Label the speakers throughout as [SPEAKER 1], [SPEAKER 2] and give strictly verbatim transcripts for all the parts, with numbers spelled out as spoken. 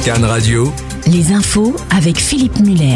[SPEAKER 1] Cannes Radio.
[SPEAKER 2] Les infos avec Philippe Muller.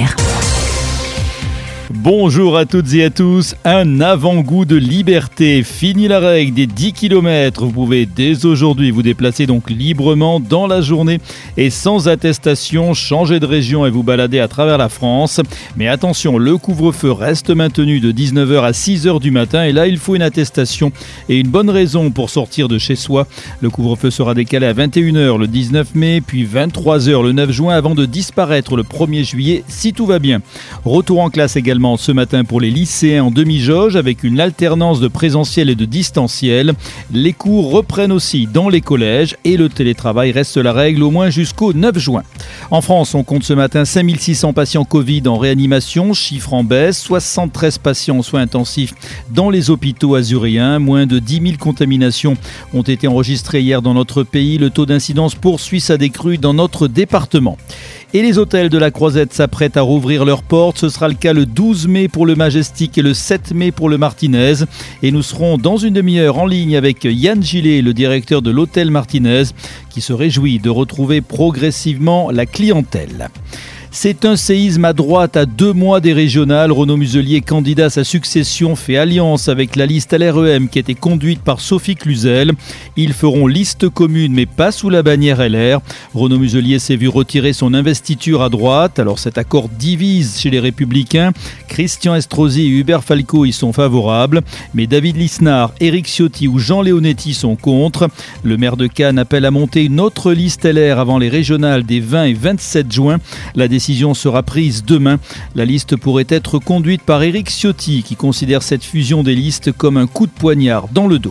[SPEAKER 3] Bonjour à toutes et à tous, un avant-goût de liberté. Fini la règle des dix kilomètres. Vous pouvez dès aujourd'hui vous déplacer donc librement dans la journée et sans attestation, changer de région et vous balader à travers la France. Mais attention, le couvre-feu reste maintenu de dix-neuf heures à six heures du matin et là il faut une attestation et une bonne raison pour sortir de chez soi. Le couvre-feu sera décalé à vingt et une heures le dix-neuf mai, puis vingt-trois heures le neuf juin avant de disparaître le premier juillet si tout va bien. Retour en classe également ce matin pour les lycéens en demi-jauge avec une alternance de présentiel et de distanciel. Les cours reprennent aussi dans les collèges et le télétravail reste la règle au moins jusqu'au neuf juin. En France, on compte ce matin cinq mille six cents patients Covid en réanimation, chiffre en baisse, soixante-treize patients en soins intensifs dans les hôpitaux azuréens. Moins de dix mille contaminations ont été enregistrées hier dans notre pays. Le taux d'incidence poursuit sa décrue dans notre département. Et les hôtels de la Croisette s'apprêtent à rouvrir leurs portes. Ce sera le cas le douze mai pour le Majestic et le sept mai pour le Martinez. Et nous serons dans une demi-heure en ligne avec Yann Gillet, le directeur de l'hôtel Martinez, qui se réjouit de retrouver progressivement la clientèle. C'est un séisme à droite à deux mois des régionales. Renaud Muselier, candidat à sa succession, fait alliance avec la liste L R E M qui a été conduite par Sophie Cluzel. Ils feront liste commune mais pas sous la bannière L R. Renaud Muselier s'est vu retirer son investiture à droite. Alors cet accord divise chez les Républicains. Christian Estrosi et Hubert Falco y sont favorables. Mais David Lisnard, Éric Ciotti ou Jean Leonetti sont contre. Le maire de Cannes appelle à monter une autre liste L R avant les régionales des vingt et vingt-sept juin. La La décision sera prise demain. La liste pourrait être conduite par Éric Ciotti qui considère cette fusion des listes comme un coup de poignard dans le dos.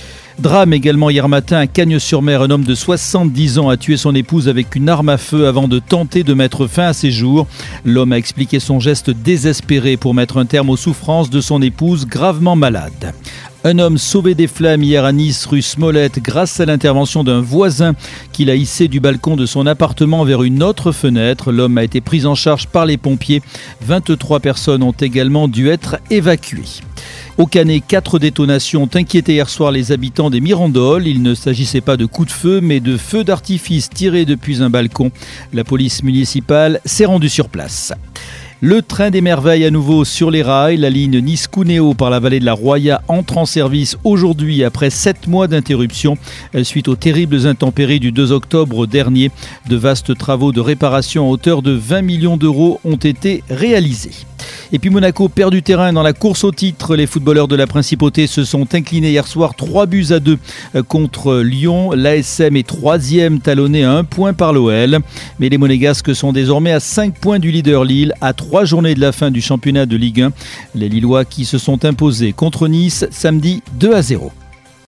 [SPEAKER 3] Drame également hier matin à Cagnes-sur-Mer. Un homme de soixante-dix ans a tué son épouse avec une arme à feu avant de tenter de mettre fin à ses jours. L'homme a expliqué son geste désespéré pour mettre un terme aux souffrances de son épouse gravement malade. Un homme sauvé des flammes hier à Nice, rue Smolette, grâce à l'intervention d'un voisin qui l'a hissé du balcon de son appartement vers une autre fenêtre. L'homme a été pris en charge par les pompiers. vingt-trois personnes ont également dû être évacuées. Au Canet, quatre détonations ont inquiété hier soir les habitants des Mirandoles. Il ne s'agissait pas de coups de feu, mais de feux d'artifice tirés depuis un balcon. La police municipale s'est rendue sur place. Le train des merveilles à nouveau sur les rails. La ligne Nice-Cuneo par la vallée de la Roya entre en service aujourd'hui après sept mois d'interruption suite aux terribles intempéries du deux octobre dernier. De vastes travaux de réparation à hauteur de vingt millions d'euros ont été réalisés. Et puis Monaco perd du terrain dans la course au titre. Les footballeurs de la Principauté se sont inclinés hier soir trois buts à deux contre Lyon. L'A S M est troisième, talonné à un point par l'O L. Mais les Monégasques sont désormais à cinq points du leader Lille, à trois journées de la fin du championnat de Ligue un. Les Lillois qui se sont imposés contre Nice samedi deux à zéro.